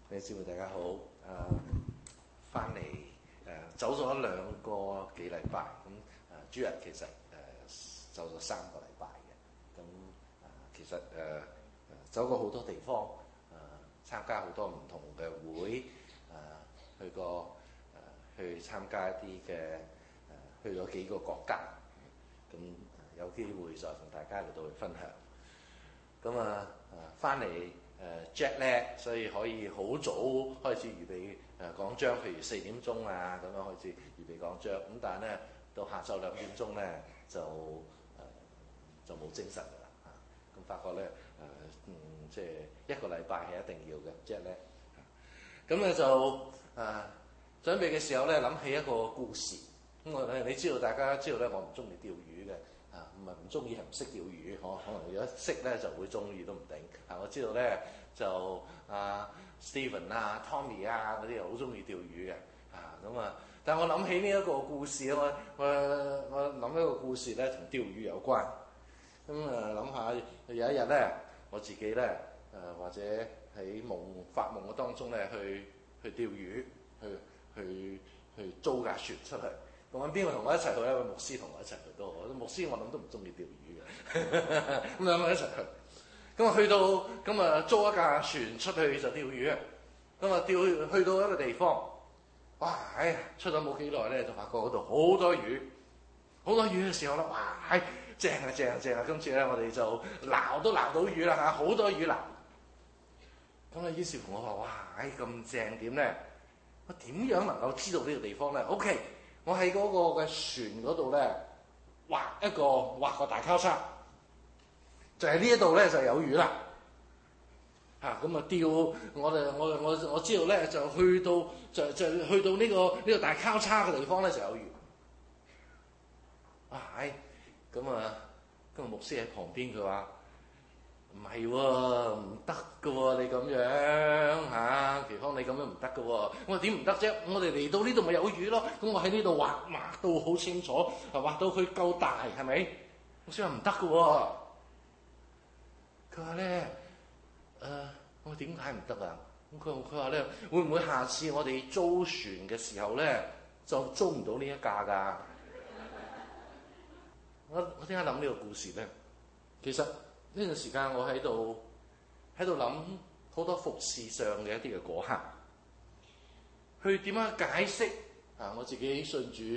弟兄姊妹大家好，翻嚟走咗2個幾禮拜，咁主日其實走咗3個禮拜嘅，咁其實走過好多地方，參加好多唔同嘅會，去參加一啲嘅去咗幾個國家，咁有機會再同大家嚟到去分享。咁翻嚟jet lag，所以可以好早開始預備講章，譬如4點鐘啊咁樣開始預備講章。咁但係咧到下晝2點鐘咧就冇精神㗎啦。咁發覺咧即係1個禮拜係一定要嘅jet lag。咁咧就準備嘅時候咧諗起一個故事。咁你知道大家知道咧，我唔中意釣魚嘅。唔係唔中意，係唔識釣魚。可能如果識咧就會中意都唔定。我知道咧就Steven 啊、Tommy 啊嗰啲好中意釣魚嘅。但係我諗起呢一個故事，我諗一個故事咧同釣魚有關。諗下有一日咧，我自己咧或者喺發夢嘅當中咧去釣魚，去租架船出去。咁揾邊個同我一齊去咧？牧師同我一齊去都好。牧師我諗都唔中意釣魚嘅，咁兩個一齊去。咁去到咁租一架船出去就釣魚啊！咁去到一個地方，哇！出咗冇幾耐咧，就發覺嗰度好多魚，好多魚嘅時候咧，哇！正啊！今次咧我哋就撈都撈到魚啦嚇，好多魚撈。咁於是乎我話：哇！咁正點咧？我點樣能夠知道呢個地方咧 ？OK。我喺嗰個嘅船嗰度咧，畫個大交叉，就喺呢一度咧就有魚啦。咁釣我知道咧就去到呢個大交叉嘅地方咧就有魚。咁牧師喺旁邊佢話：唔係喎，唔得㗎喎，你咁樣奇芳你咁樣唔得㗎喎。我話點唔得啫？我哋嚟到呢度咪有魚咯。咁我喺呢度畫到好清楚，畫到佢夠大，係咪？我先話唔得㗎喎。佢話咧，我點解唔得啊？咁佢話咧，會唔會下次我哋租船嘅時候咧，就租唔到呢一架㗎？我點解諗呢個故事咧？其實呢段時間我喺度諗好多服侍上嘅一啲嘅果效，去點樣解釋我自己信主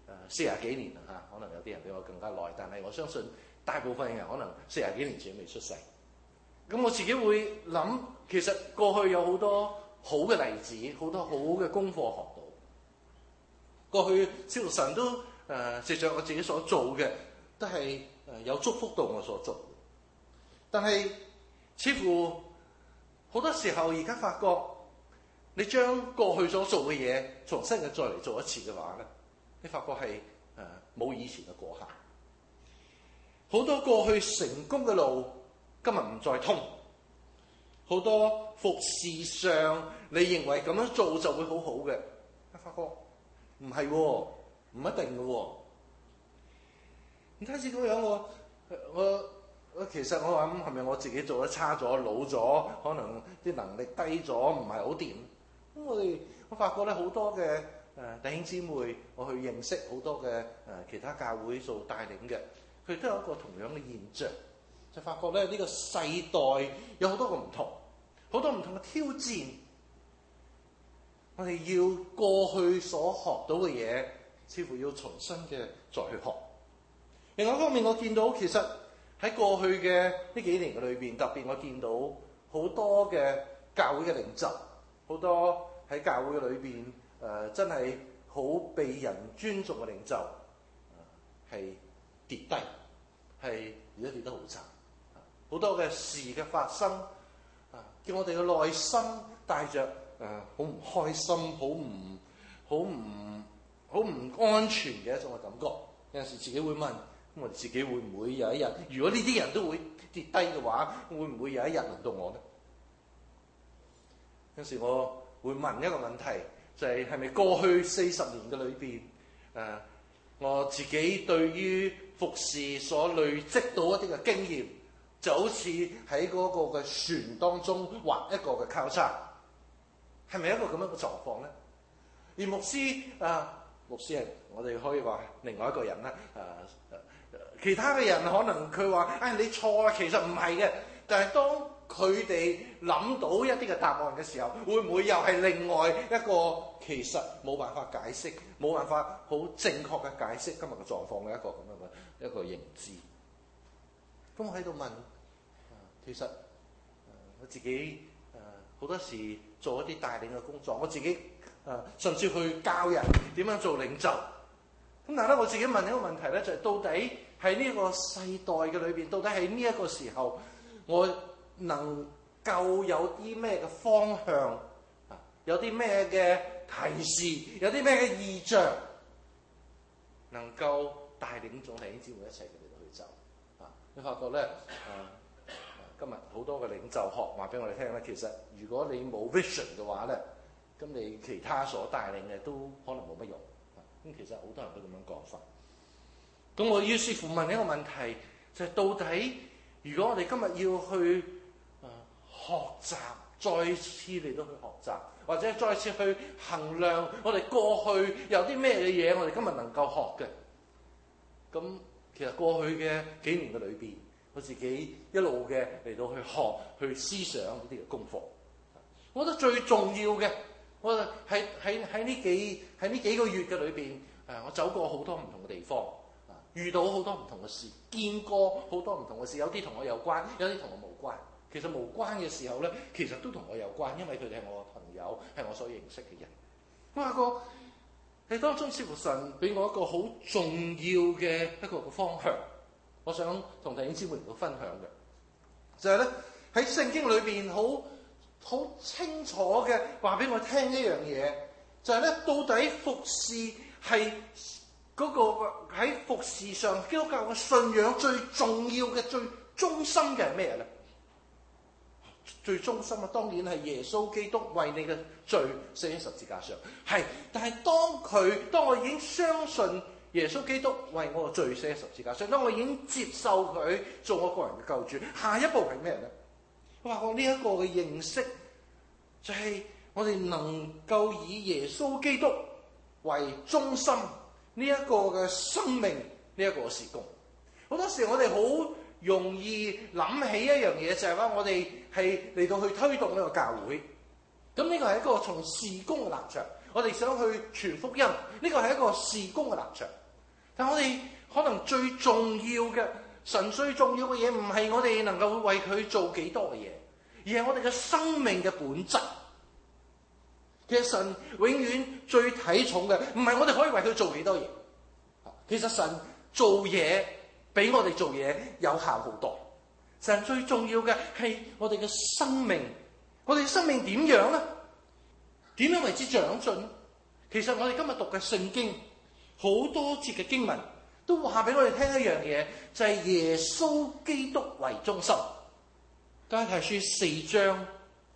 40幾年啦，可能有啲人比我更加耐，但係我相信大部分人可能40幾年前未出世。咁我自己會諗，其實過去有好多好嘅例子，好多好嘅功課學到。過去司徒神都藉著我自己所做嘅，都係有祝福到我所做。但係似乎好多時候而家發覺，你將過去所做嘅嘢重新嘅再嚟做一次嘅話咧，你發覺係冇以前嘅果效。好多過去成功嘅路今日唔再通，好多服事上你認為咁樣做就會好好嘅，你發覺唔係喎，唔一定嘅喎。唔單止咁樣，我其實我諗係咪我自己做得差咗、老咗，可能啲能力低咗，唔係好掂。咁我發覺咧好多嘅弟兄姊妹，我去認識好多嘅其他教會做帶領嘅，佢都有一個同樣嘅現象，就發覺咧呢個世代有好多個唔同，好多唔同嘅挑戰。我哋要過去所學到嘅嘢，似乎要重新嘅再去學。另外一方面，我見到其實喺過去嘅呢幾年嘅裏邊，特別我見到好多嘅教會嘅領袖，好多喺教會嘅裏邊真係好被人尊重嘅領袖，係跌低，係而家跌得好慘。好多嘅事嘅發生，叫我哋嘅內心帶着好唔開心、好唔安全嘅一種嘅感覺。有陣時自己會問。咁我自己會唔會有一日，如果呢啲人都會跌低嘅話，會唔會有一日輪到我呢？有時我會問一個問題，就係咪過去40年嘅裏邊，我自己對於服侍所累積到一啲嘅經驗，就好似喺嗰個嘅船當中畫一個嘅交叉， 係咪一個咁樣嘅狀況咧？而牧師係我哋可以話另外一個人啦。其他嘅人可能佢話：你錯啊，其實唔係嘅。但係當佢哋諗到一啲嘅答案嘅時候，會唔會又係另外一個其實冇辦法解釋、冇辦法好正確嘅解釋今日嘅狀況嘅一個咁樣嘅一個認知？咁我喺度問，其實我自己好多時做一啲帶領嘅工作，我自己甚至去教人點樣做領袖。咁但係咧，我自己問一個問題咧，就係到底喺呢個世代嘅裏邊，到底喺呢一個時候，我能夠有啲咩嘅方向，有啲咩嘅提示，有啲咩嘅意象，能夠帶領眾弟兄姊妹一齊嚟到去走。你發覺咧，今日好多嘅領袖學話俾我哋聽咧，其實如果你冇 vision 嘅話咧，咁你其他所帶領嘅都可能冇乜用。咁其實好多人都咁樣講法。咁我於是乎問一個問題，就係到底如果我哋今日要去學習，再次嚟到去學習，或者再次去衡量我哋過去有啲咩嘅嘢，我哋今日能夠學嘅。咁其實過去嘅幾年嘅裏邊，我自己一路嘅嚟到去學、去思想呢啲嘅功課。我覺得最重要嘅，我喺呢幾個月嘅裏邊，我走過好多唔同嘅地方，遇到好多唔同嘅事，見過好多唔同嘅事，有啲同我有關，有啲同我無關。其實無關嘅時候咧，其實都同我有關，因為佢哋係我嘅朋友，係我所認識嘅人。我發覺喺當中，似乎神俾我一個好重要嘅一個方向，我想同弟兄姊妹嚟到分享嘅，就係咧喺聖經裏邊好清楚嘅話俾我聽一樣嘢，就係咧到底服侍係嗰個喺服侍上基督教嘅信仰最重要嘅、最中心嘅係咩咧？最中心啊，當然係耶穌基督為你嘅罪死喺十字架上。係，但係當我已經相信耶穌基督為我嘅罪死喺十字架上，當我已經接受佢做我個人嘅救主，下一步係咩咧？我話我呢一個嘅認識，就係我哋能夠以耶穌基督為中心呢一個嘅生命，呢一個事工。好多時我哋好容易諗起一樣嘢，就係話我哋係嚟到去推動呢個教會。咁呢個係一個從事工嘅立場，我哋想去傳福音，呢個係一個事工嘅立場。但我哋可能最重要嘅，神最重要嘅嘢，唔係我哋能夠為佢做幾多嘅嘢，而係我哋嘅生命嘅本質。其實神永遠最睇重嘅，唔係我哋可以為佢做幾多嘢。其實神做嘢比我哋做嘢有效好多。神最重要嘅係我哋嘅生命，我哋嘅生命點樣咧？點樣為之長進？其實我哋今日讀嘅聖經好多節嘅經文都話俾我哋聽一樣嘢，就係耶穌基督為中心。加拉太書4章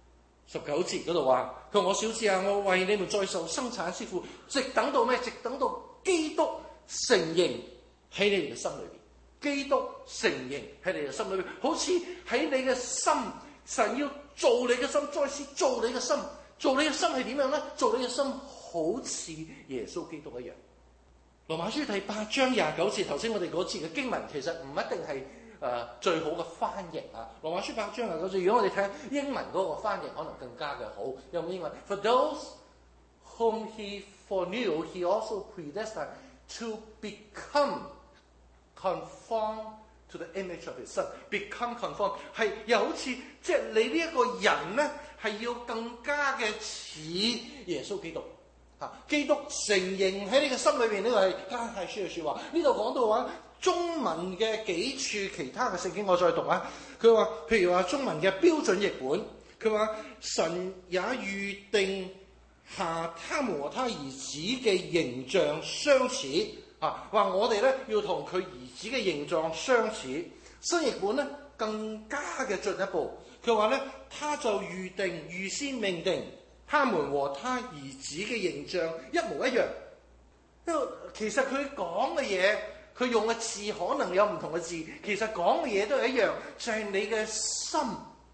19節嗰度話：佢話我小子啊，我為你們再受生產之苦，直等到咩？直等到基督成形喺你哋嘅心裏邊。基督成形喺你嘅心裏邊，好似喺你嘅心，神要做你嘅心，再次做你嘅心。做你嘅心係點樣咧？做你嘅心好似耶穌基督一樣。羅馬書第8章29節，頭先我哋嗰次嘅經文其實唔一定係最好嘅翻譯啊。羅馬書8章29節，如果我哋睇英文嗰個翻譯，可能更加嘅好。有冇英文 ？For those whom he foreknew, he also predestined to become conformed to the image of his son. Become conformed 係又好似即係你呢一個人咧，係要更加嘅似耶穌基督。基督成形喺你嘅心裏邊，呢個係加拉太書嘅説話。呢度講到話中文嘅幾處其他嘅聖經，我再讀啊。佢話，譬如話中文嘅標準譯本，佢話神也預定下他們和他兒子嘅形象相似。話我哋咧要同佢兒子嘅形狀相似。新譯本咧更加嘅進一步，佢話咧他就預先命定他們和他兒子嘅形象一模一樣。因為其實佢講嘅嘢，佢用嘅字可能有唔同嘅字，其實講嘅嘢都係一樣，就係你嘅心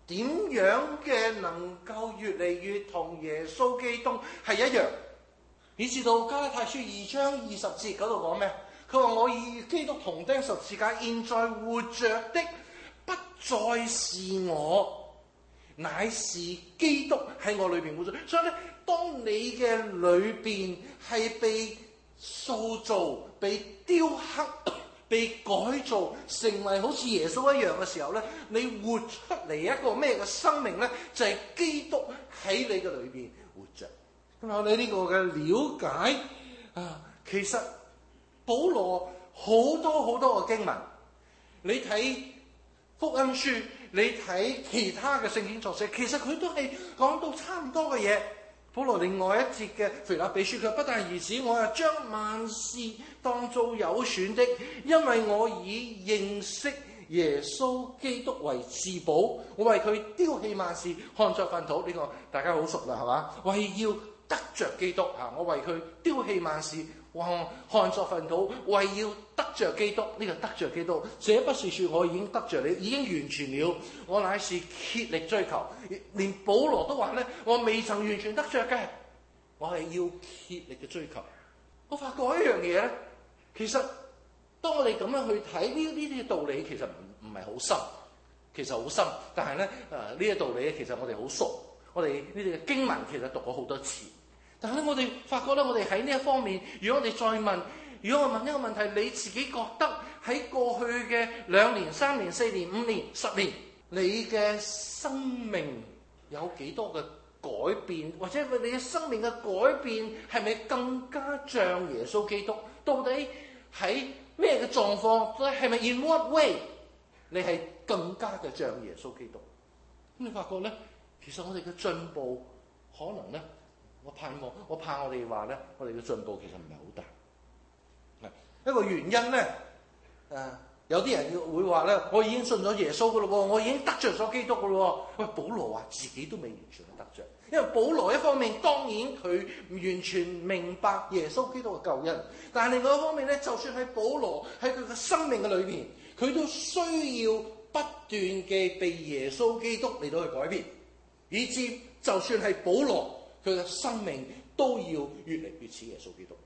點樣嘅能夠越嚟越同耶穌基督係一樣？你知道加拉太書2章20節嗰度講咩？佢話我與基督同釘十字架，現在活着的不再是我，乃是基督喺我裏邊活着。所以咧，當你嘅裏邊係被塑造、被雕刻、被改造，成為好似耶穌一樣嘅時候咧，你活出嚟一個咩嘅生命咧？就係基督喺你嘅裏邊活着。咁我哋呢個嘅了解啊，其實保羅好多嘅經文，你睇福音書，你睇其他嘅聖經作者，其實佢都係講到差唔多嘅嘢。保羅另外一節嘅腓立比書，佢不但如此，我又將萬事當做有損的，因為我以認識耶穌基督為至寶，我為佢丟棄萬事，看作糞土。呢個大家好熟啦，係嘛？為要得着基督啊！我為佢丟棄萬事，看作糞土，為要得着基督。呢個得着基督，這不是說我已經得着你，已經完全了，我乃是竭力追求。連保羅都話咧，我未曾完全得着嘅，我係要竭力嘅追求。我發覺一樣嘢咧，其實當我哋咁樣去睇呢啲道理，其實唔係好深，其實好深，但係咧呢啲道理咧，其實我哋好熟。我哋呢啲嘅經文其實讀過好多次，但係咧我哋發覺咧，我哋喺呢一方面，如果我哋再問，如果我問呢個問題，你自己覺得喺過去嘅2年、3年、4年、5年、10年，你嘅生命有幾多嘅改變，或者你嘅生命嘅改變係咪更加像耶穌基督？到底喺咩嘅狀況？係咪 in what way 你係更加嘅像耶穌基督？咁你發覺咧？其實我哋嘅進步可能咧，我怕我哋話咧，我哋嘅進步其實唔係好大。一個原因咧，有啲人會話咧，我已經信咗耶穌噶咯喎，我已經得着咗基督噶咯喎。喂，保羅話自己都未完全得着，因為保羅一方面當然佢唔完全明白耶穌基督嘅救恩，但係另外一方面咧，就算係保羅喺佢嘅生命嘅裏邊，佢都需要不斷嘅被耶穌基督嚟到去改變。以至就算係保羅，佢嘅生命都要越嚟越似耶穌基督。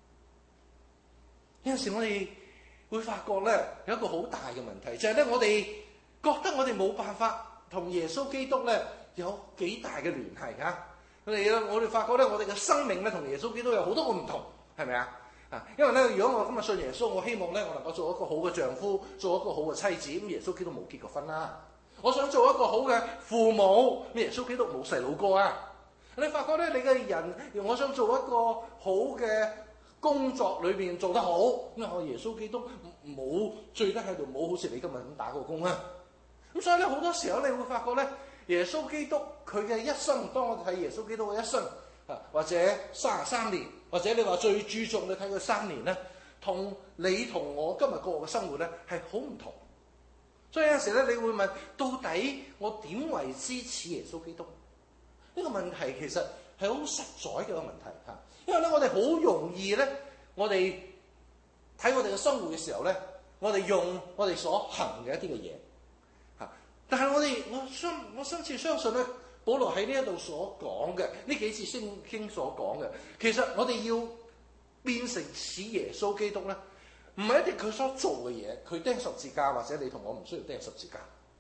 有陣時我哋會發覺咧，有一個好大嘅問題，就係咧，我哋覺得我哋冇辦法同耶穌基督咧有幾大嘅聯繫嚇。我哋發覺咧，我哋嘅生命咧同耶穌基督有好多個唔同，係咪啊？因為咧，如果我今日信耶穌，我希望咧我能夠做一個好嘅丈夫，做一個好嘅妻子。咁耶穌基督冇結過婚啦。我想做一個好嘅父母，耶穌基督冇細佬哥啊！你發覺咧，你嘅人，我想做一個好嘅工作裏邊做得好，咁我耶穌基督冇醉得喺度，冇好似你今日咁打過工啊！咁所以咧，好多時候你會發覺咧，耶穌基督佢嘅一生，當我哋睇耶穌基督嘅一生或者33年，或者你話最注重你睇佢3年咧，同你同我今日過嘅生活咧係好唔同。所以有陣時咧，你會問到底我點為之似耶穌基督？呢個問題其實係好實在嘅一個問題嚇。因為咧，我哋好容易咧，我哋睇我哋嘅生活嘅時候咧，我哋用我哋所行嘅一啲嘅嘢嚇。但係我深切相信咧，保羅喺呢一度所講嘅呢幾次聖經所講嘅，其實我哋要變成似耶穌基督咧。唔係一定佢所做嘅嘢，佢釘十字架，或者你同我唔需要釘十字架，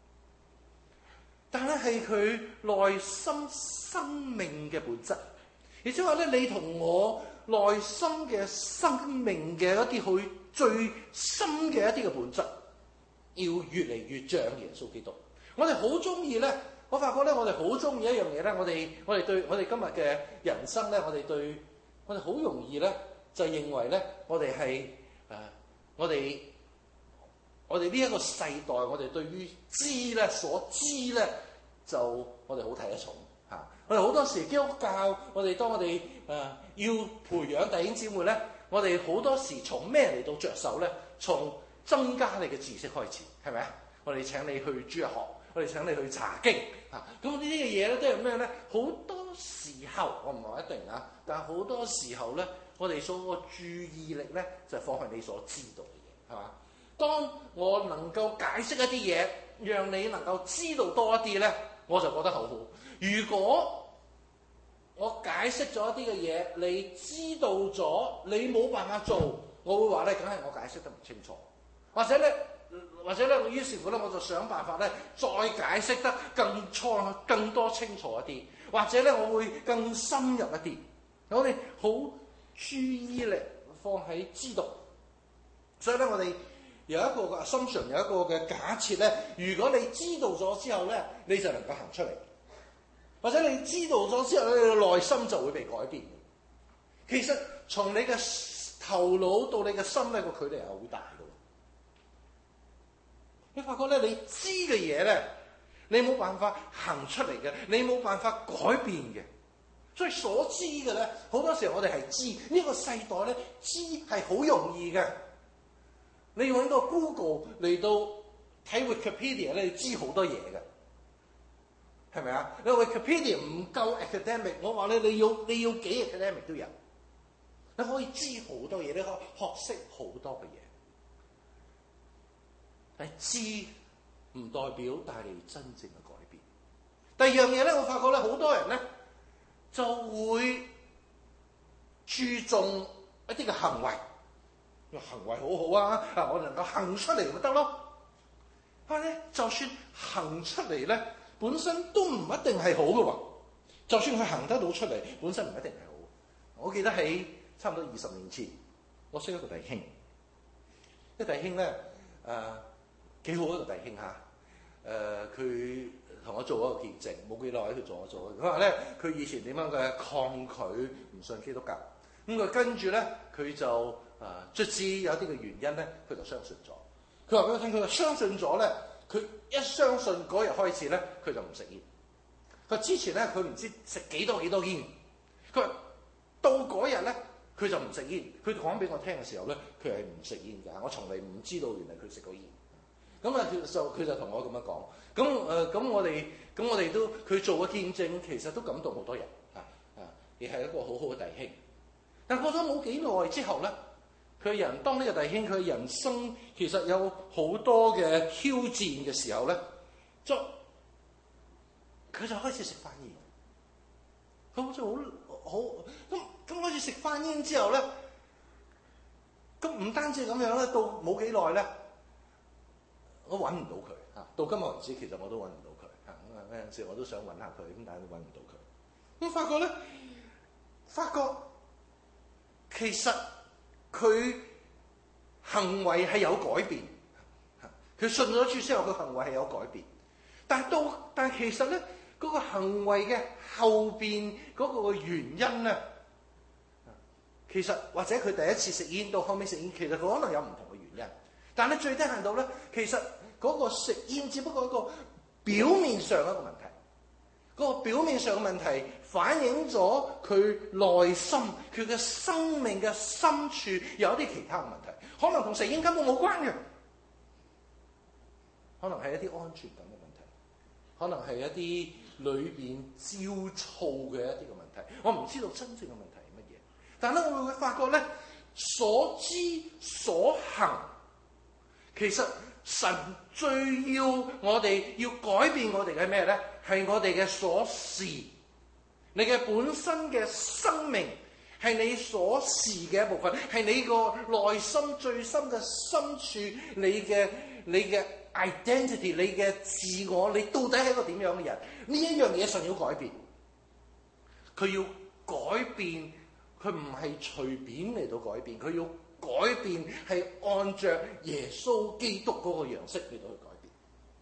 但係佢內心生命嘅本質，亦即係話咧，你同我內心嘅生命嘅一啲去最深嘅一啲嘅本質，要越嚟越像耶穌基督。我哋好中意咧，我發覺咧，我哋好中意一樣嘢咧，我哋對我哋今日嘅人生咧，我哋好容易咧就認為咧，我哋係我哋呢一個世代，我哋對於所知咧，就我哋好睇得重嚇。我哋好多時基督教，當我哋要培養弟兄姊妹咧，我哋好多時從咩嚟到着手咧？從增加你嘅知識開始，係咪啊？我哋請你去主日學，我哋請你去查經嚇。咁呢啲嘅嘢咧，都係咩咧？好多時候我唔話一定啊，但係好多時候咧。我哋所個注意力咧，就放喺你所知道嘅嘢，係嘛？當我能夠解釋一啲嘢，讓你能夠知道多一啲咧， 我就覺得好好。如果我解釋咗一啲嘅嘢，你知道咗，你冇辦法做，我會話咧，梗係我解釋得唔清楚，或者咧，於是乎咧，我就想辦法咧，再解釋得更多清楚一啲，或者咧，我會更深入一啲。我哋好注意力放喺知道，所以咧，我哋有一個嘅 assumption， 有一個嘅假設咧，如果你知道咗之後咧，你就能夠行出嚟，或者你知道咗之後咧，你嘅內心就會被改變。其實從你嘅頭腦到你嘅心咧，個距離係好大嘅。你發覺咧，你知嘅嘢咧，你冇辦法行出嚟嘅，你冇辦法改變嘅。所以所知嘅咧，好多時候我哋係知呢個世代咧，知係好容易嘅。你用呢個 Google 嚟到睇 Wikipedia 咧，你知好多嘢嘅，係咪啊？你 Wikipedia 唔夠 academic， 我話你要幾 academic 都有。你可以知好多嘢，你可以學識好多嘅嘢。但係知唔代表帶嚟真正嘅改變。第二樣嘢咧，我發覺咧，好多人咧就會注重一啲嘅行為，行為好好啊，我能夠行出嚟咪得咯。但係咧，就算行出嚟咧，本身都唔一定係好嘅喎。就算佢行得到出嚟，本身唔一定係好。我記得喺差唔多20年前，我識一個弟兄，啲弟兄咧幾好一個弟兄嚇，佢同我做一個見證，冇幾耐佢做我做。佢話咧，佢以前點樣嘅抗拒唔信基督教，咁佢跟住咧，佢就卒之有啲嘅原因咧，佢就相信咗。佢話俾我聽，佢話相信咗咧，佢一相信嗰日開始咧，佢就唔食煙。佢之前咧，佢唔知食幾多煙，佢話到嗰日咧，佢就唔食煙。佢講俾我聽嘅時候咧，佢係唔食煙㗎。我從嚟唔知道原來佢食過煙。咁啊，佢就同我咁樣講。咁我哋都佢做嘅見證，其實都感動好多人亦係一個好好嘅弟兄。但過咗冇幾耐之後咧，當呢個弟兄佢嘅人生其實有好多嘅挑戰嘅時候咧，佢就開始食翻煙。佢好似好咁開始食翻煙之後咧，咁唔單止咁樣咧，到冇幾耐咧，我揾唔到佢嚇。到今日為止，其實我都揾唔到佢嚇。咁有陣時我都想揾下佢，咁但係都揾唔到佢。咁發覺其實佢行為係有改變。佢信咗主之後，佢行為係有改變。但係其實咧，嗰個行為嘅後邊嗰個原因咧，其實或者佢第一次食煙到後尾食煙，其實佢可能有唔同嘅原因。但係最低限度咧，其實嗰個食煙只不過一個表面上一個問題。嗰個表面上嘅問題反映咗佢內心、佢嘅生命嘅深處有啲其他嘅問題，可能同食煙根本冇關嘅，可能係一啲安全感嘅問題，可能係一啲裏邊焦躁嘅一啲嘅問題。我唔知道真正嘅問題係乜嘢，但係咧我會發覺咧，所知所行，其實神最要我哋要改變我哋嘅咩咧？係我哋嘅所視，你嘅本身嘅生命係你所視嘅一部分，係你個內心最深嘅深處，你嘅 identity， 你嘅自我，你到底係一個點樣嘅人？呢一樣嘢神要改變，佢要改變，佢唔係隨便嚟到改變，佢要改變係按着耶穌基督嗰個樣式嚟到去改變。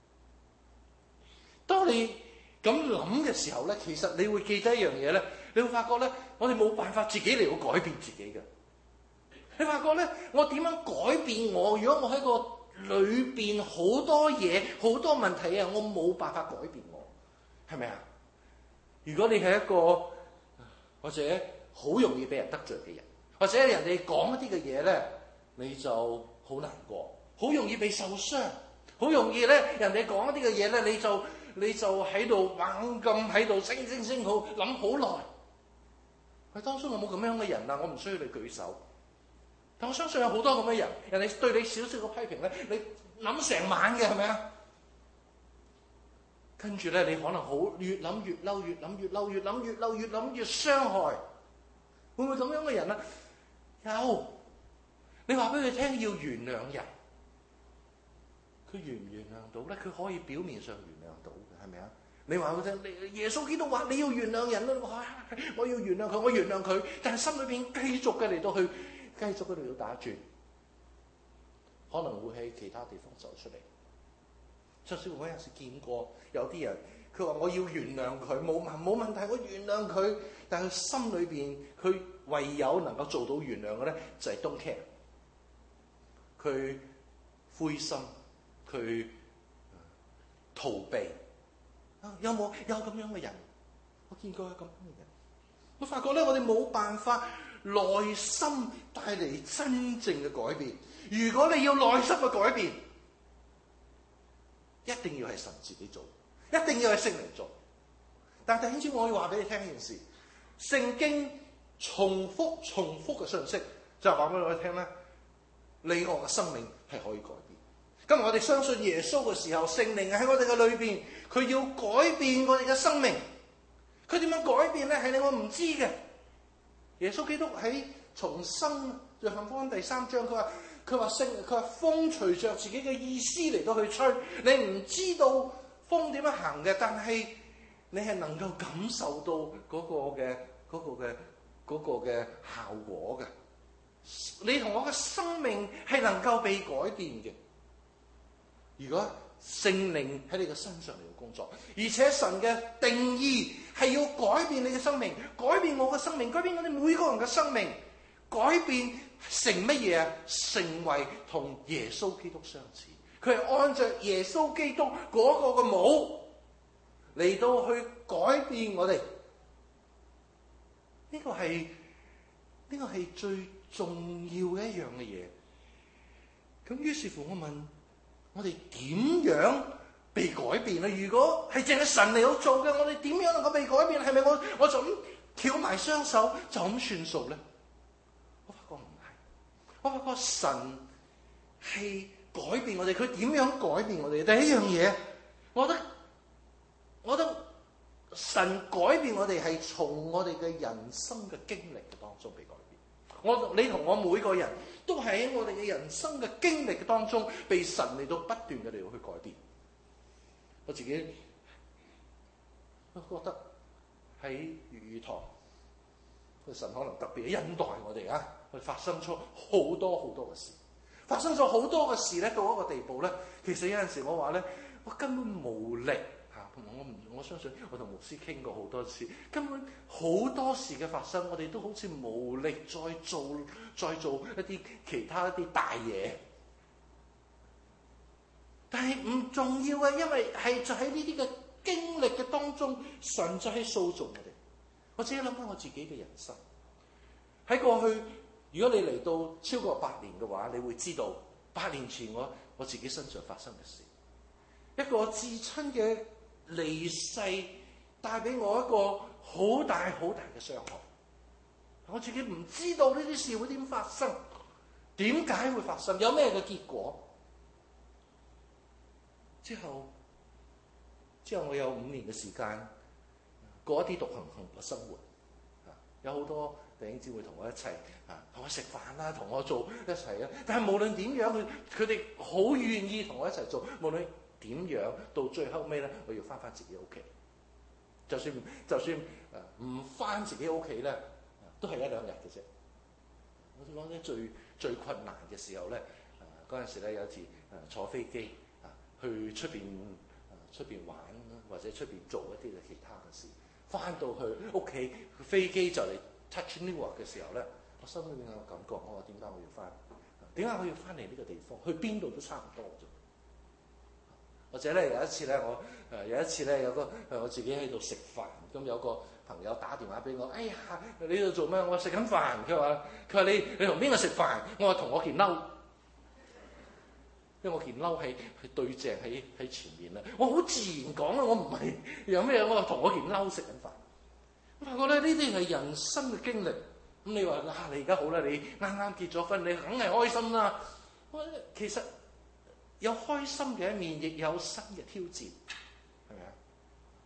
當你咁諗嘅時候咧，其實你會記得一樣嘢咧，你會發覺咧，我哋冇辦法自己嚟到改變自己嘅。你發覺咧，我點樣改變我？如果我喺個裏邊好多嘢、好多問題啊，我冇辦法改變我，係咪啊？如果你係一個或者好容易俾人得罪嘅人，或者人哋講一啲嘅嘢咧，你就好難過，好容易被受傷，好容易咧，人哋講一啲嘅嘢咧，你就喺度猛咁喺度升好諗好耐。佢當初我冇咁樣嘅人啊，我唔需要你舉手。但我相信有好多咁嘅人，人哋對你少少嘅批評咧，你諗成晚嘅係咪啊？ 跟住咧，你可能越諗越嬲，越諗越嬲，越諗越嬲，越諗越傷害。會唔會咁樣嘅人啊？有。你話俾佢聽要原諒人，佢原唔原諒到咧？佢可以表面上原諒到嘅，係咪啊？你話佢聽，耶穌基督話你要原諒人啦，我要原諒佢，我原諒佢，但係心裏邊繼續嘅嚟到去，繼續嘅嚟到打轉，可能會喺其他地方走出嚟。就算我有時見過有啲人，佢話我要原諒佢，冇問題，我原諒佢，但係心裏邊佢唯有能夠做到原諒嘅咧，就係 don't care。佢灰心，佢逃避。有咁樣嘅人？我見過有咁樣嘅人。我發覺咧，我哋冇辦法內心帶嚟真正嘅改變。如果你要內心嘅改變，一定要係神自己做，一定要係聖靈做。但係弟兄姊妹，我要話俾你聽一件事，聖經重複嘅信息，就係話俾我哋聽咧，你我嘅生命係可以改變。今日我哋相信耶穌嘅時候，聖靈喺我哋嘅裏邊，佢要改變我哋嘅生命。佢點樣改變咧？係令我唔知嘅。耶穌基督喺重生約翰福音第3章，佢話風隨着自己嘅意思嚟到去吹，你唔知道風點樣行嘅，但係你係能夠感受到嗰個嘅效果嘅。你同我嘅生命係能夠被改變嘅。如果聖靈喺你嘅身上嚟到工作，而且神嘅定義係要改變你嘅生命，改變我嘅生命，改變我哋每個人嘅生命，改變成乜嘢啊？成為同耶穌基督相似。佢係按照耶穌基督嗰個嘅模嚟到去改變我哋。呢個係最重要嘅一樣嘅嘢。咁於是乎我問，我哋點樣被改變咧？如果係淨係神嚟到做嘅，我哋點樣能夠被改變？係咪我就咁翹埋雙手就咁算數咧？我發覺唔係，我發覺神係改變我哋。佢點樣改變我哋？第一樣嘢，我覺得神改變我哋係從我哋嘅人生嘅經歷嘅當中被改變。你同我每個人都係喺我哋嘅人生嘅經歷嘅當中，被神嚟到不斷嘅嚟到去改變。我自己都覺得喺粵語堂，神可能特別恩待我哋啊，去發生出好多嘅事，發生咗好多嘅事咧，到一個地步咧，其實有陣時我話咧，我根本無力嚇，我相信我同牧師傾過好多次，根本好多事嘅發生，我哋都好似無力再做一啲其他一啲大嘢。但係唔重要嘅，因為係就喺呢啲嘅經歷嘅當中，神就係塑造我哋。我自己諗翻我自己嘅人生，喺過去，如果你嚟到超過8年嘅話，你會知道8年前我自己身上發生嘅事，一個至親嘅離世帶俾我一個好大嘅傷害。我自己唔知道呢啲事會點發生，點解會發生，有咩嘅結果。之後我有5年嘅時間過一啲獨行嘅生活，有好多弟兄姊妹同我一齊同我食飯啦，同我做一齊啊。但係無論點樣，佢哋好願意同我一齊做。無論點樣，到最後尾咧，我要翻自己屋企。就算唔翻自己屋企咧，都係1-2日嘅啫。我講咧最困難嘅時候咧，嗰陣時咧有一次坐飛機去出邊玩，或者出邊做一啲嘅其他嘅事，翻到去屋企飛機就嚟 touch Newark 嘅時候咧，我心裏邊有個感覺，我話點解我要翻？點解我要翻嚟呢個地方？去邊度都差唔多啫。或者咧有一次咧有個我自己喺度食飯，咁有個朋友打電話俾我，哎呀你喺度做咩？我話食緊飯。佢話你同邊個食飯？我話同我件褸。因為我件褸係對正喺前面啦，我好自然講啦，我唔係有咩，我同我件褸食緊飯。我發覺咧呢啲係人生嘅經歷。咁你話你而家好啦，你啱啱結咗婚，你梗係開心啦。其實有開心嘅一面，亦有新嘅挑戰，係咪啊？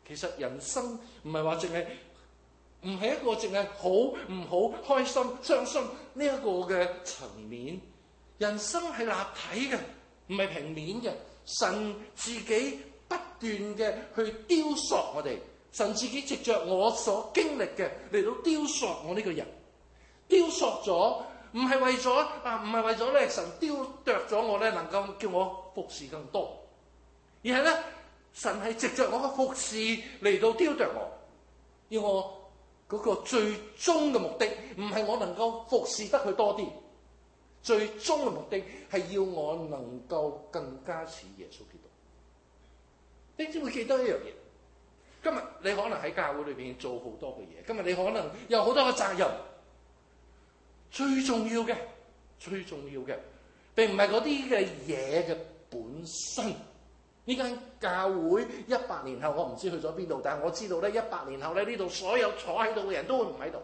其實人生唔係話唔係一個淨係好唔好、開心、傷心呢一個嘅層面。人生係立體嘅，唔係平面嘅。神自己不斷嘅去雕塑我哋，神自己藉着我所經歷嘅嚟到雕塑我呢個人，雕塑咗唔係為咗咧神雕琢咗我咧能夠叫我服侍更多，而係咧神係藉着我嘅服侍嚟到雕琢我，要我嗰個最終嘅目的唔係我能夠服侍得佢多啲，最終嘅目的係要我能夠更加似耶穌基督。你只會記得一樣嘢，今日你可能喺教會裏邊做好多嘅嘢，今日你可能有好多嘅責任，最重要嘅並唔係嗰啲嘅嘢嘅本身。呢間教會100年後我唔知去咗邊度，但係我知道咧100年後咧呢度所有坐喺度嘅人都會唔喺度。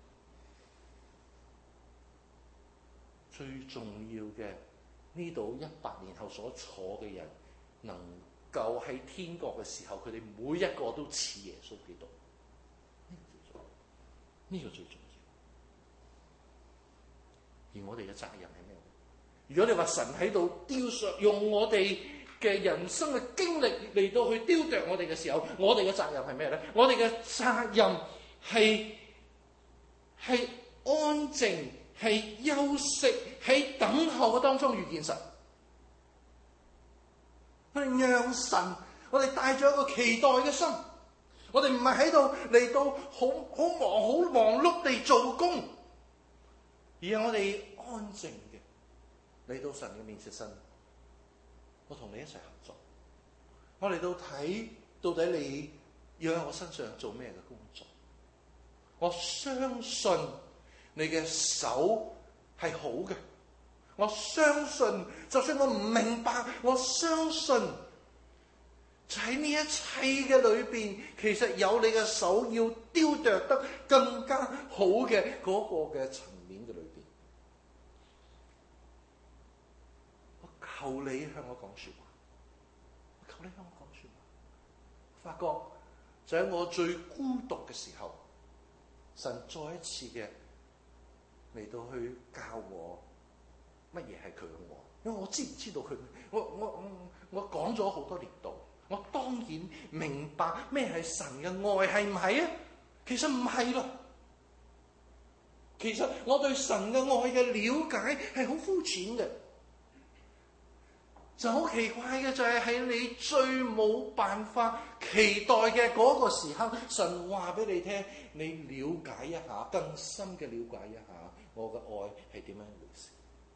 最重要嘅，呢度100年後所坐嘅人能夠喺天國嘅時候，佢哋每一個都似耶穌基督。呢個最重要。而我哋嘅責任係咩？如果你話神喺度雕塑，用我哋嘅人生嘅經歷嚟到去雕琢我哋嘅時候，我哋嘅責任係咩咧？我哋嘅責任係安靜，係休息，喺等候嘅當中遇見神。我哋讓神，我哋帶咗一個期待嘅心，我哋唔係喺度嚟到好忙碌地做工，而係我哋安靜嘅嚟到神嘅面前。神，我同你一齊合作，我嚟到睇到底你要喺我身上做咩嘅工作。我相信你嘅手係好嘅，我相信就算我唔明白，我相信就喺呢一切嘅裏邊，其實有你嘅手要雕琢得更加好嘅嗰個嘅層面嘅裏邊。我求你向我講說話，我求你向我講說話。發覺就喺我最孤獨嘅時候，神再一次嘅嚟到去教我乜嘢係佢嘅愛，因為我知唔知道佢，我講咗好多年度，我當然明白咩係神嘅愛，係唔係啊？其實唔係咯，其實我對神嘅愛嘅了解係好膚淺嘅，就好奇怪嘅就係喺你最冇辦法期待嘅嗰個時刻，神話俾你聽，你了解一下，更深嘅了解一下我嘅愛係點樣一回事。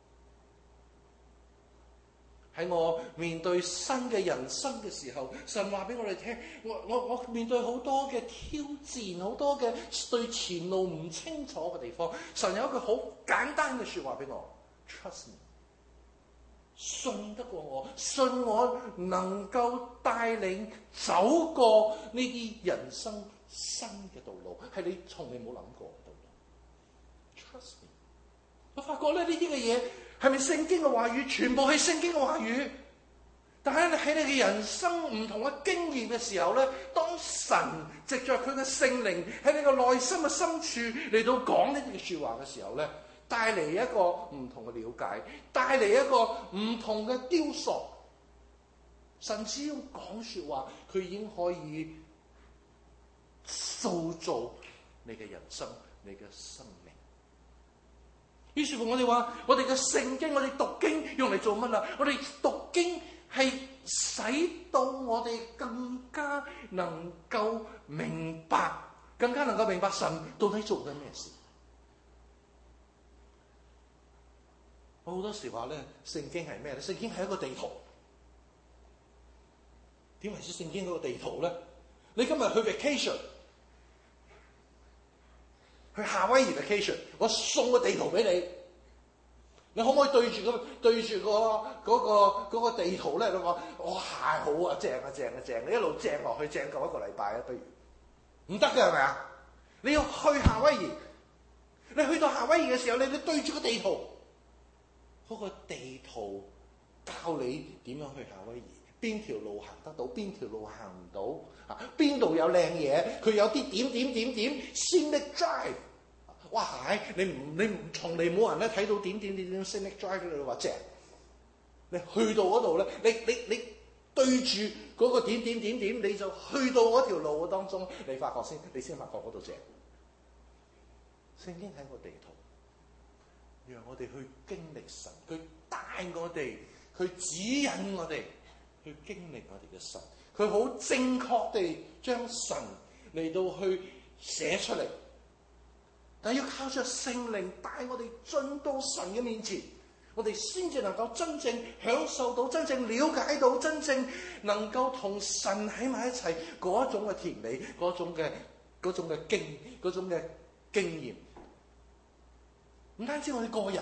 喺我面對新嘅人生嘅時候，神話俾我哋聽，我面對好多嘅挑戰，好多嘅對前路唔清楚嘅地方，神有一句好簡單嘅說話俾我 ，trust me， 信得過我，信我能夠帶領走過呢啲人生新嘅道路，係你從未冇諗過嘅道路。Trust me， 我發覺咧呢啲嘅嘢係咪聖經嘅話語？全部係聖經嘅話語。但係喺你嘅人生唔同嘅經驗嘅時候咧，當神藉着佢嘅聖靈喺你個內心嘅深處嚟到講呢啲嘅說話嘅時候咧，帶嚟一個唔同嘅了解，帶嚟一個唔同嘅雕塑。神只要講說話，佢已經可以塑造你嘅人生，你嘅生命。於是乎我哋話，我哋嘅聖經，我哋讀經用嚟做乜啊？我哋讀經係使到我哋更加能夠明白，更加能夠明白神到底做緊咩事。我好多時話咧，聖經係咩咧？聖經係一個地圖。點為之聖經嗰個地圖咧？你今日去 vacation， 去夏威夷 vacation， 我送個地圖俾你，你可唔可以對住嗰個地圖咧？你話哇係好啊，正啊正啊正，你一路正落去，正夠一個禮拜啊，不如唔得嘅係咪啊？你要去夏威夷，你去到夏威夷嘅時候，你對住個地圖，嗰個地圖教你點樣去夏威夷， 邊條路行得到，邊條路行唔到啊？邊度有靚嘢，佢有啲點 scenic drive。哇係，你從嚟冇人咧睇到點 scenic drive 你話正。你去到嗰度咧，你對住嗰個點，你就去到嗰條路當中，你發覺先發覺嗰度正。聖經係個地圖，讓我哋去經歷神，佢帶我哋，佢指引我哋去經歷我哋嘅神，佢好正確地將神嚟到去寫出嚟，但係要靠着聖靈帶我哋進到神嘅面前，我哋先至能夠真正享受到、真正了解到、真正能夠同神喺埋一齊嗰種嘅甜美、嗰種嘅經驗。唔單止我哋個人，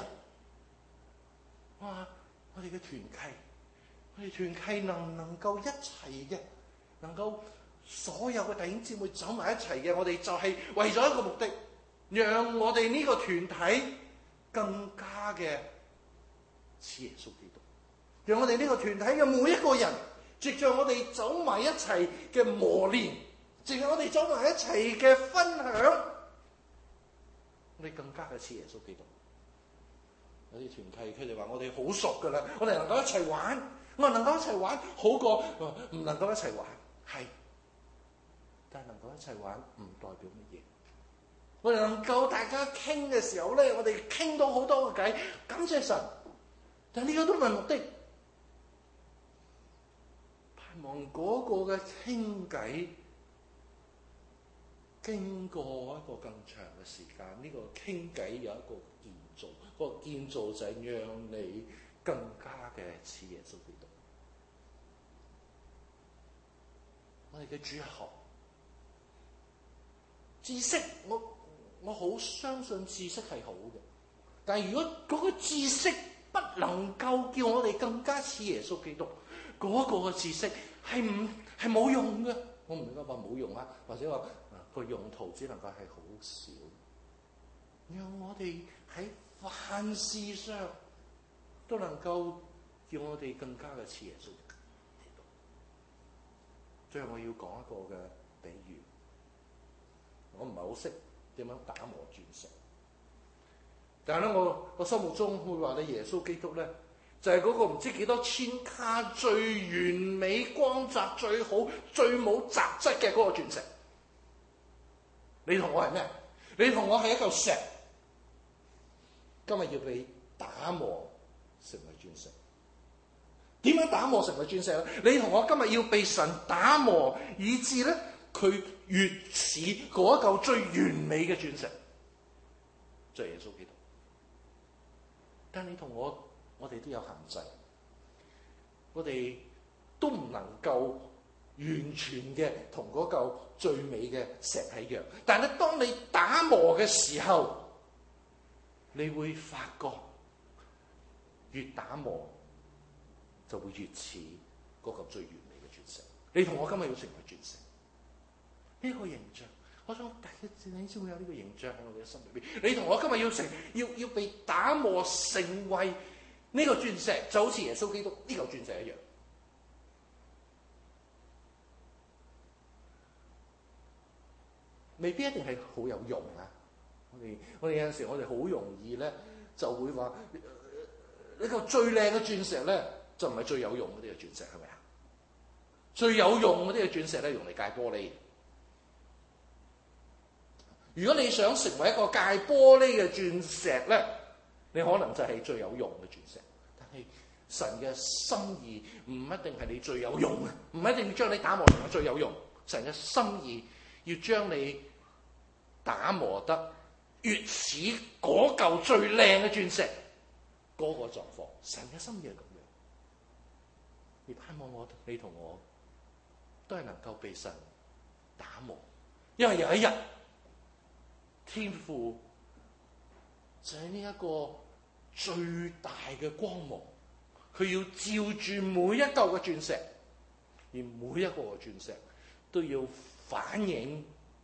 哇！我哋嘅團契能唔能夠一齊嘅，能夠所有嘅弟兄姊妹走埋一齊嘅，我哋就係為咗一個目的，讓我哋呢個團體更加嘅似耶穌基督，讓我哋呢個團體嘅每一個人，藉着我哋走埋一齊嘅磨練，藉着我哋走埋一齊嘅分享，我哋更加嘅似耶穌基督。有啲團契佢哋話我哋好熟噶啦，我哋能夠一齊玩，我哋能夠一齊玩好過唔能夠一齊玩，係，但係能夠一齊玩唔代表乜嘢。我哋能夠大家傾嘅時候咧，我哋傾到好多嘅偈，感謝神。但係呢個都唔係目的，盼望嗰個嘅傾偈經過一個更長嘅時間，呢個傾偈有一個建造，嗰個建造就係讓你更加嘅似耶穌基督。我哋嘅主日學知識，我好相信知識係好嘅，但係如果嗰個知識不能夠叫我哋更加似耶穌基督，嗰個嘅知識係冇用嘅。我唔應該話冇用啊，或者話個用途只能夠係好少。讓我哋喺凡事上都能夠叫我哋更加嘅似耶穌基督。最後我要講一個嘅比喻，我唔係好識點樣打磨鑽石，但係咧我心目中會話咧，耶穌基督咧就係嗰個唔知幾多千卡最完美光澤最好最冇雜質嘅嗰個鑽石。你同我係咩？你同我係一嚿石，今日要被打磨成為鑽石。點樣打磨成為鑽石咧？你同我今日要被神打磨，以致咧佢越似嗰一嚿最完美嘅鑽石，就係耶穌基督。但你同我哋都有限制，我哋都唔能夠完全嘅同嗰嚿最美嘅石係一樣。但係當你打磨嘅時候，你會發覺越打磨就會越似嗰嚿最完美嘅鑽石。你同我今日要成為鑽石，呢個形象，我想大家你先會有呢個形象喺我哋嘅心裏邊。你同我今日要被打磨成為呢個鑽石，就好似耶穌基督呢嚿鑽石一樣。未必一定係好有用啊！我哋有陣時我哋好容易咧就會話呢個最靚嘅鑽石咧就唔係最有用嗰啲嘅鑽石，係咪啊？最有用嗰啲嘅鑽石咧用嚟戒玻璃。如果你想成為一個戒玻璃嘅鑽石咧，你可能就係最有用嘅鑽石。但係神嘅心意唔一定係你最有用嘅，唔一定要將你打磨成為最有用。神嘅心意要將你打磨得越似嗰嚿最靚嘅鑽石嗰個狀況。神嘅心意係咁樣，而盼望你同我都係能夠被神打磨，因為有一日天父就係呢一個最大嘅光芒，佢要照住每一嚿嘅鑽石，而每一個嘅鑽石都要反映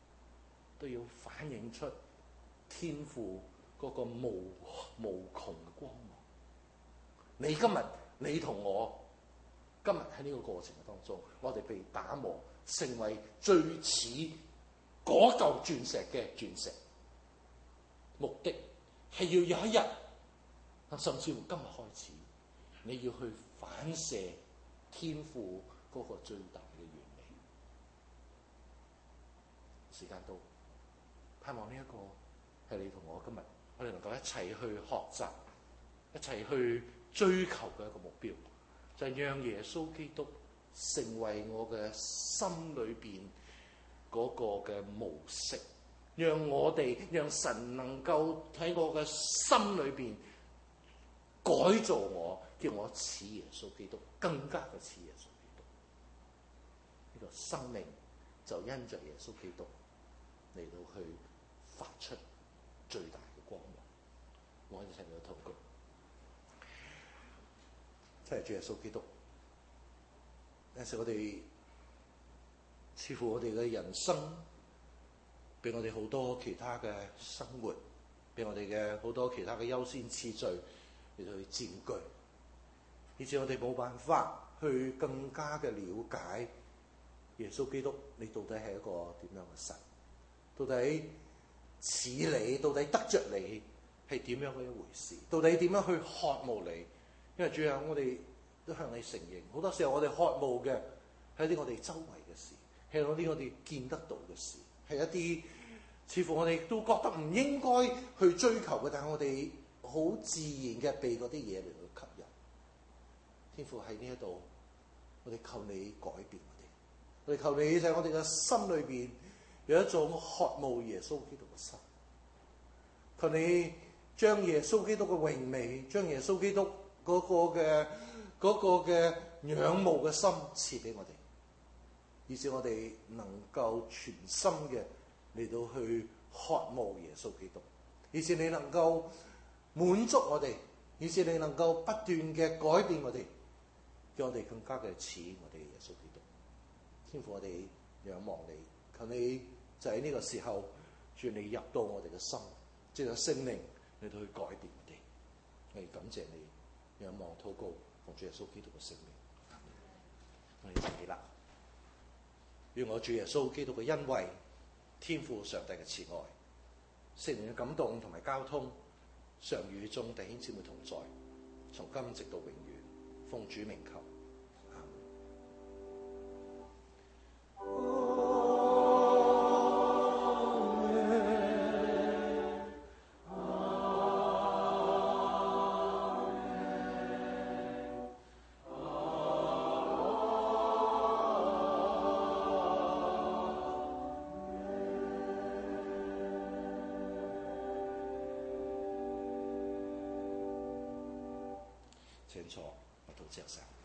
出天父嗰個無窮嘅光芒。你今日你同我今日喺呢個過程當中，我哋被打磨，成為最似嗰嚿鑽石嘅鑽石。目的係要有一日，甚至乎今日開始，你要去反射天父嗰個最大嘅完美。時間到，盼望呢一個係你同我今日，我哋能夠一齊去學習，一齊去追求嘅一個目標，就係讓耶穌基督成為我嘅心裏邊嗰個嘅模式，讓神能夠喺我嘅心裏邊改造我，叫我似耶穌基督，更加嘅似耶穌基督。呢個生命就因着耶穌基督嚟到去發出最大嘅光芒。我哋一齊嚟禱告。真係主耶穌基督，有時我哋似乎我哋嘅人生俾我哋好多其他嘅生活，俾我哋嘅好多其他嘅優先次序嚟到去佔據，以致我哋冇辦法去更加嘅了解耶穌基督，你到底係一個點樣嘅神？到底似你，到底得着你係點樣嘅一回事？到底點樣去渴慕你？因為主啊，我哋都向你承認，好多時候我哋渴慕嘅係一啲我哋周圍嘅事，係一啲我哋見得到嘅事，係一啲似乎我哋都覺得唔應該去追求嘅，但係我哋好自然嘅被嗰啲嘢嚟到吸引。天父喺呢一度，我哋求你改變我哋求你就喺我哋嘅心裏邊有一種渴慕耶穌基督嘅心，求你將耶穌基督嘅榮美，將耶穌基督嗰個嘅仰慕嘅心賜俾我哋，以致我哋能夠全心嘅嚟到去渴慕耶穌基督，以致你能夠滿足我哋，以致你能夠不斷嘅改變我哋，叫我哋更加嘅似我哋耶穌基督。天父，我哋仰望你，求你就喺呢個時候，願你入到我哋嘅心，藉着聖靈嚟到去改變我哋。我哋感謝你，仰望禱告，奉主耶穌基督嘅聖名。我哋一齊起立，願我主耶穌基督嘅恩惠、天父上帝嘅慈愛、聖靈嘅感動同埋交通，常與眾弟兄姊妹同在，從今直到永遠。奉主名求。請坐，我到隻手。